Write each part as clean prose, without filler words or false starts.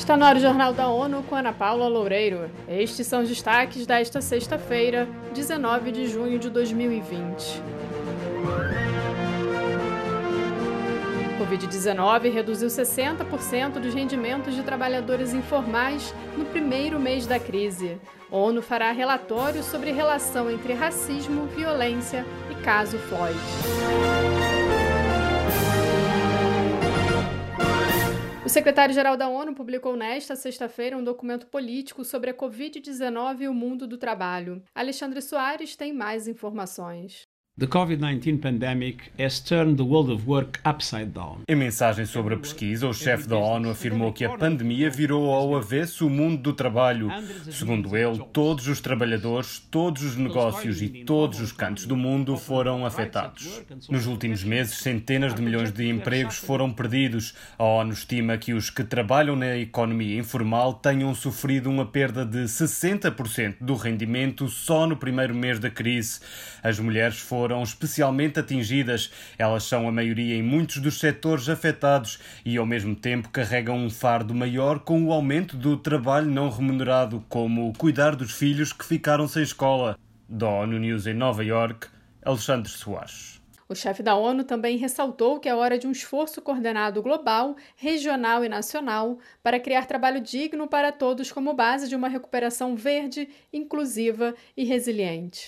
Está no ar o Jornal da ONU com Ana Paula Loureiro. Estes são os destaques desta sexta-feira, 19 de junho de 2020. Covid-19 reduziu 60% dos rendimentos de trabalhadores informais no primeiro mês da crise. A ONU fará relatório sobre relação entre racismo, violência e caso Floyd. O secretário-geral da ONU publicou nesta sexta-feira um documento político sobre a Covid-19 e o mundo do trabalho. Alexandre Soares tem mais informações. The COVID-19 pandemic has turned the world of work upside down. Em mensagem sobre a pesquisa, o chefe da ONU afirmou que a pandemia virou ao avesso o mundo do trabalho. Segundo ele, todos os trabalhadores, todos os negócios e todos os cantos do mundo foram afetados. Nos últimos meses, centenas de milhões de empregos foram perdidos. A ONU estima que os que trabalham na economia informal tenham sofrido uma perda de 60% do rendimento só no primeiro mês da crise. As mulheres foram especialmente atingidas. Elas são a maioria em muitos dos setores afetados e, ao mesmo tempo, carregam um fardo maior com o aumento do trabalho não remunerado, como cuidar dos filhos que ficaram sem escola. Da ONU News em Nova Iorque, Alexandre Soares. O chefe da ONU também ressaltou que é hora de um esforço coordenado global, regional e nacional para criar trabalho digno para todos como base de uma recuperação verde, inclusiva e resiliente.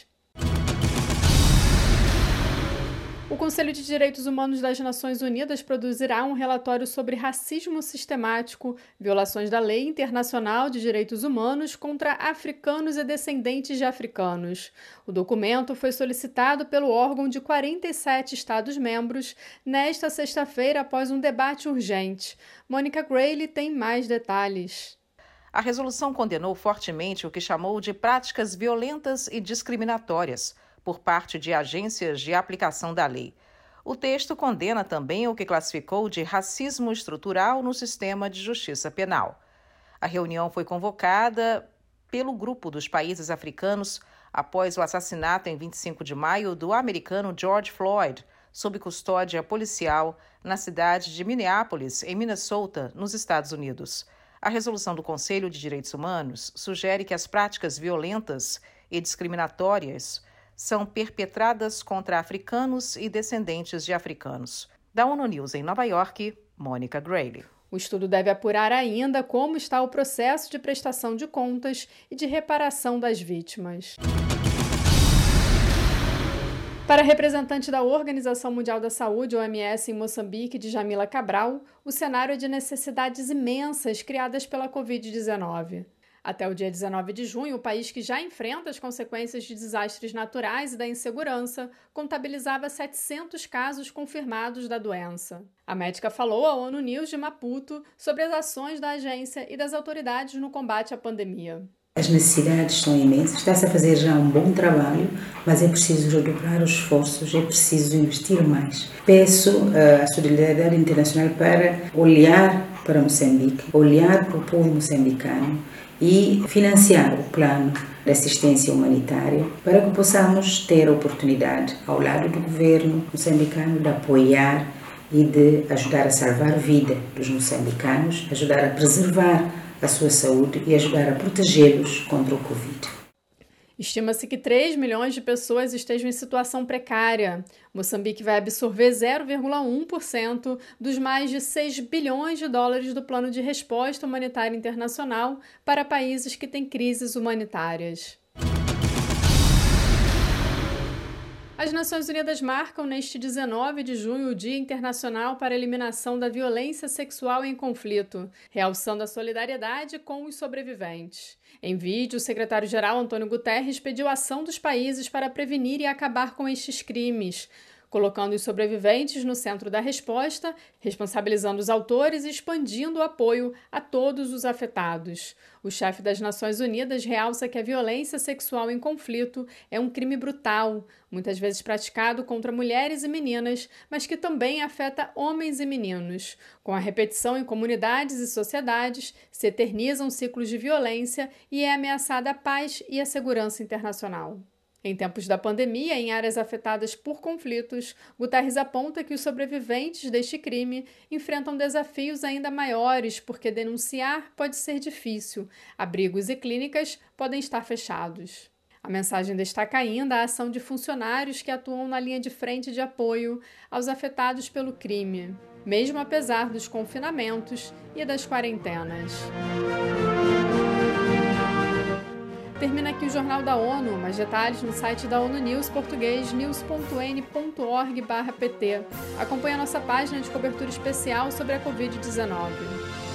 O Conselho de Direitos Humanos das Nações Unidas produzirá um relatório sobre racismo sistemático, violações da Lei Internacional de Direitos Humanos contra africanos e descendentes de africanos. O documento foi solicitado pelo órgão de 47 Estados-membros nesta sexta-feira após um debate urgente. Mônica Grayle tem mais detalhes. A resolução condenou fortemente o que chamou de práticas violentas e discriminatórias por parte de agências de aplicação da lei. O texto condena também o que classificou de racismo estrutural no sistema de justiça penal. A reunião foi convocada pelo grupo dos países africanos após o assassinato em 25 de maio do americano George Floyd, sob custódia policial, na cidade de Minneapolis, em Minnesota, nos Estados Unidos. A resolução do Conselho de Direitos Humanos sugere que as práticas violentas e discriminatórias são perpetradas contra africanos e descendentes de africanos. Da ONU News em Nova Iorque, Mônica Grayle. O estudo deve apurar ainda como está o processo de prestação de contas e de reparação das vítimas. Para a representante da Organização Mundial da Saúde, OMS, em Moçambique, Djamila Cabral, o cenário é de necessidades imensas criadas pela Covid-19. Até o dia 19 de junho, o país, que já enfrenta as consequências de desastres naturais e da insegurança, contabilizava 700 casos confirmados da doença. A médica falou à ONU News de Maputo sobre as ações da agência e das autoridades no combate à pandemia. As necessidades são imensas, está-se a fazer já um bom trabalho, mas é preciso redobrar os esforços, é preciso investir mais. Peço à solidariedade internacional para olhar para Moçambique, olhar para o povo moçambicano e financiar o plano de assistência humanitária para que possamos ter a oportunidade, ao lado do governo moçambicano, de apoiar e de ajudar a salvar a vida dos moçambicanos, ajudar a preservar a sua saúde e ajudar a protegê-los contra o Covid. Estima-se que 3 milhões de pessoas estejam em situação precária. Moçambique vai absorver 0,1% dos mais de 6 bilhões de dólares do Plano de Resposta Humanitária Internacional para países que têm crises humanitárias. As Nações Unidas marcam neste 19 de junho o Dia Internacional para a Eliminação da Violência Sexual em Conflito, realçando a solidariedade com os sobreviventes. Em vídeo, o secretário-geral Antônio Guterres pediu ação dos países para prevenir e acabar com estes crimes, colocando os sobreviventes no centro da resposta, responsabilizando os autores e expandindo o apoio a todos os afetados. O chefe das Nações Unidas realça que a violência sexual em conflito é um crime brutal, muitas vezes praticado contra mulheres e meninas, mas que também afeta homens e meninos. Com a repetição em comunidades e sociedades, se eternizam ciclos de violência e é ameaçada a paz e a segurança internacional. Em tempos da pandemia, em áreas afetadas por conflitos, Guterres aponta que os sobreviventes deste crime enfrentam desafios ainda maiores porque denunciar pode ser difícil, abrigos e clínicas podem estar fechados. A mensagem destaca ainda a ação de funcionários que atuam na linha de frente de apoio aos afetados pelo crime, mesmo apesar dos confinamentos e das quarentenas. Termina aqui o Jornal da ONU. Mais detalhes no site da ONU News português, news.n.org/pt. Acompanhe a nossa página de cobertura especial sobre a Covid-19.